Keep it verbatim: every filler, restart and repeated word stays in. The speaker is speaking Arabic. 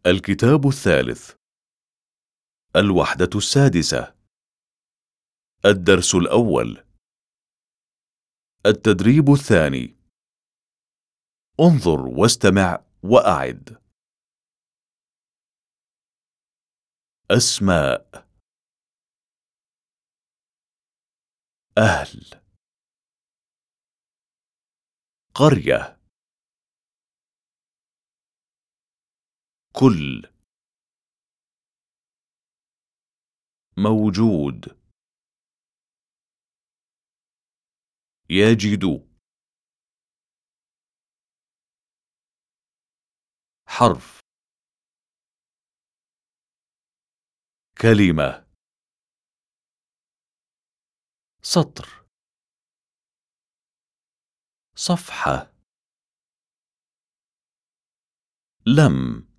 الكتاب الثالث. الوحدة السادسة. الدرس الأول. التدريب الثاني. انظر واستمع وأعد. أسماء. أهل. قرية. كل. موجود. يجد. حرف. كلمة. سطر. صفحة. لم.